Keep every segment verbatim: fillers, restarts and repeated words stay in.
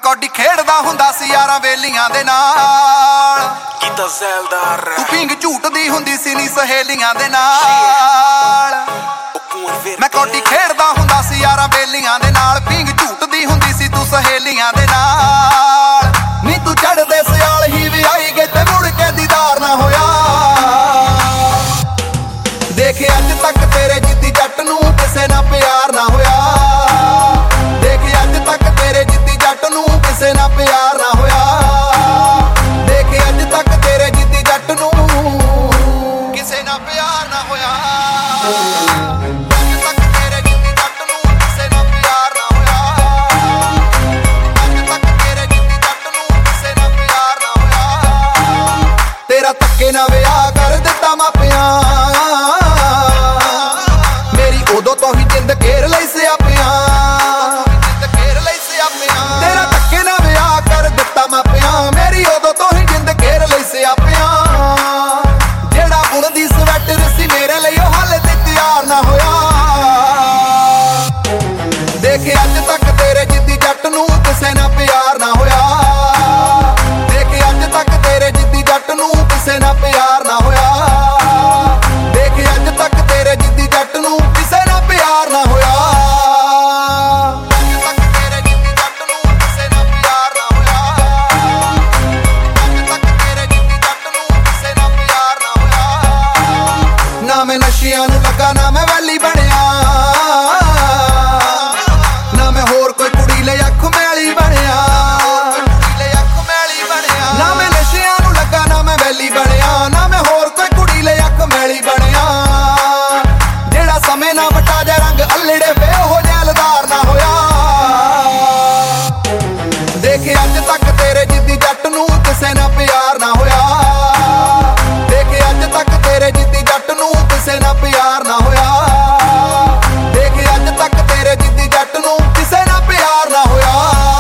ਕੌਡੀ ਖੇਡਦਾ ਹੁੰਦਾ ਸੀ ਯਾਰਾਂ ਵੇਲੀਆਂ ਦੇ ਨਾਲ ਕੀਤਾ ਜ਼ੈਲਦਾਰ ਤੂੰ ਪਿੰਗ ਝੂਟਦੀ ਹੁੰਦੀ ਸੀ ਨੀ ਸਹੇਲੀਆਂ ਦੇ ਨਾਲ ਮੈਂ ਕੌਡੀ ਖੇਡਦਾ ਹੁੰਦਾ ਸੀ ਯਾਰਾਂ ਵੇਲੀਆਂ ਦੇ ਨਾਲ ਪਿੰਗ ਝੂਟਦੀ ਹੁੰਦੀ ਸੀ ਤੂੰ ਸਹੇਲੀਆਂ ਦੇ ਨਾਲ ਨੀ ਤੂੰ ਚੜਦੇ ਸਿਆਲ ਹੀ ਵੀ ਆਈ ਗਏ ਤੇ ਮੁੜ ਕੇ ਦੀਦਾਰ ਨਾ ਹੋਇਆ ਦੇਖ ਅੱਜ ਤੱਕ ਤੇਰੇ ਜਿੱਦੀ ਜੱਟ ਨੂੰ ਕਿਸੇ ਨਾਲ ਪਿਆਰ ਨਾ ਹੋਇਆ ਦੇਖ ਅੱਜ ਤੱਕ ਤੇਰੇ ਜਿੱਦੀ ਜੱਟ ਨੂੰ ਕਿਸੇ ਨਾਲ ਪਿਆਰ ਨਾ ਹੋਇਆ ਦੇਖ ਅੱਜ ਤੱਕ ਤੇਰੇ ਜਿੱਦੀ ਜੱਟ ਨੂੰ ਕਿਸੇ ਨਾਲ ਪਿਆਰ ਨਾ ਹੋਇਆ ਅੱਜ ਤੱਕ ਤੇਰੇ ਜਿੱਦੀ ਜੱਟ ਨੂੰ ਕਿਸੇ ਨਾਲ ਪਿਆਰ ਨਾ ਹੋਇਆ ਅੱਜ ਤੱਕ ਤੇਰੇ ਜਿੱਦੀ ਜੱਟ ਨੂੰ ਕਿਸੇ ਨਾਲ ਪਿਆਰ ਨਾ ਹੋਇਆ ਤੇਰਾ ਧੱਕੇ ਨਾਲ ਵਿਆਹ ਕਰ ਦਿੱਤਾ ਮਾਪਿਆਂ ਉਦੋਂ ਤੋਂ ਹੀ ਜਿੰਦ ਘੇਰ ਲਈ ਸਿਆਪਿਆਂ ਜਿੰਦ ਘੇਰ ਲਈ ਸਿਆਪਿਆਂ ਤੇਰਾ ਧੱਕੇ ਨਾਲ ਵਿਆਹ ਕਰ ਦਿੱਤਾ ਮਾਪਿਆਂ ਮੇਰੀ ਉਦੋਂ ਤੋਂ ਹੀ ਜਿੰਦ ਘੇਰ ਲਈ ਸਿਆਪਿਆਂ ਜਿਹੜਾ ਬੁਣਦੀ ਸਵੈਟਰ ਸੀ ਮੇਰੇ ਲਈ ਉਹ ਹਾਲੇ ਤੇ ਤਿਆਰ ਨਾ ਹੋਇਆ ਦੇਖ ਅੱਜ ਤੱਕ ਤੇਰੇ ਜਿੱਦੀ ਜੱਟ ਨੂੰ ਕਿਸੇ ਨਾਲ ਪਿਆਰ ਨਾ ਹੋਇਆ ਦੇਖ ਅੱਜ ਤੱਕ ਤੇਰੇ ਜਿੱਦੀ ਜੱਟ ਨੂੰ ਕਿਸੇ ਨਾਲ ਪਿਆਰ ਨਾ ਹੋਇਆ ਦੇਖ ਅੱਜ ਤੱਕ ਤੇਰੇ ਜਿੱਦੀ ਜੱਟ ਨੂੰ ਕਿਸੇ ਨਾਲ ਪਿਆਰ ਨਾ ਹੋਇਆ ਅੱਜ ਤੱਕ ਤੇਰੇ ਜਿੱਦੀ ਜੱਟ ਨੂੰ ਕਿਸੇ ਨਾਲ ਪਿਆਰ ਨਾ ਹੋਇਆ ਅੱਜ ਤੱਕ ਤੇਰੇ ਜਿੱਦੀ ਜੱਟ ਨੂੰ ਕਿਸੇ ਨਾਲ ਪਿਆਰ ਨਾ ਹੋਇਆ ਨਾ ਮੈਂ ਨਸ਼ਿਆਂ ਨੂੰ ਲੱਗਾ ਨਾ ਮੈਂ ਵੈਲੀ ਬਣਿਆ ਨਾ ਮੈਂ ਹੋਰ ਕੋਈ ਕੁੜੀ ਲਈ ਅੱਖ ਮੈਲੀ ਬਣਿਆ ਨਾ ਮੈਂ ਨਸ਼ਿਆਂ ਨੂੰ ਲੱਗਾ ਨਾ ਮੈਂ ਵੈਲੀ ਬਣਿਆ ਨਾ ਮੈਂ ਹੋਰ ਕੋਈ ਕੁੜੀ ਲਈ ਅੱਖ ਮੈਲੀ ਬਣਿਆ ਜਿਹੜਾ ਸਮੇਂ ਨਾ ਵਟਾ ਜਾ ਰੰਗ ਅਲੜੇ ਵੇ ਉਹ ਜੈਲਦਾਰ ਨਾ ਹੋਇਆ ਦੇਖ ਅੱਜ ਤੱਕ ਤੇਰੇ ਜਿੱਦੀ ਜੱਟ ਨੂੰ ਕਿਸੇ ਨਾਲ ਪਿਆਰ ਨਾ ਹੋਇਆ ਦੇਖ ਅੱਜ ਤੱਕ ਤੇਰੇ ਜਿੱਦੀ ਜੱਟ ਨੂੰ ਕਿਸੇ ਨਾਲ ਪਿਆਰ ਨਾ ਹੋਇਆ ਦੇਖ ਅੱਜ ਤੱਕ ਤੇਰੇ ਜਿੱਦੀ ਜੱਟ ਨੂੰ ਕਿਸੇ ਨਾਲ ਪਿਆਰ ਨਾ ਹੋਇਆ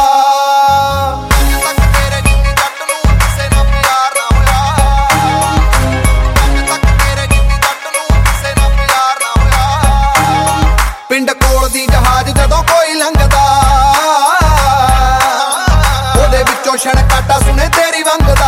ਅੱਜ ਤੱਕ ਤੇਰੇ ਜਿੱਦੀ ਜੱਟ ਨੂੰ ਕਿਸੇ ਨਾਲ ਪਿਆਰ ਨਾ ਹੋਇਆ ਅੱਜ ਤੱਕ ਤੇਰੇ ਜਿੱਦੀ ਜੱਟ ਨੂੰ ਕਿਸੇ ਨਾਲ ਪਿਆਰ ਨਾ ਹੋਇਆ ਪਿੰਡ ਕੋਲ ਦੀ ਜਹਾਜ਼ ਜਦੋਂ ਕੋਈ ਲੰਘਦਾ ਉਹਦੇ ਵਿੱਚੋਂ ਛਣ ਕਾਟਾ ਸੁਣੇ ਤੇਰੀ ਵੰਗਦਾ